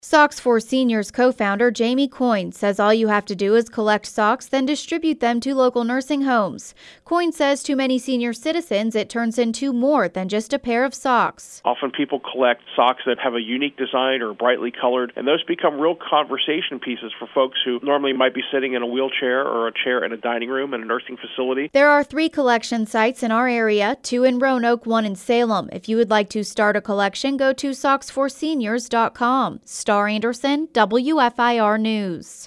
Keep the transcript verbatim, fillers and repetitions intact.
Socks for Seniors co-founder Jamie Coyne says all you have to do is collect socks, then distribute them to local nursing homes. Coyne says to many senior citizens, it turns into more than just a pair of socks. Often people collect socks that have a unique design or brightly colored, and those become real conversation pieces for folks who normally might be sitting in a wheelchair or a chair in a dining room in a nursing facility. There are three collection sites in our area, two in Roanoke, one in Salem. If you would like to start a collection, go to socks for seniors dot com. Star Anderson, W F I R News.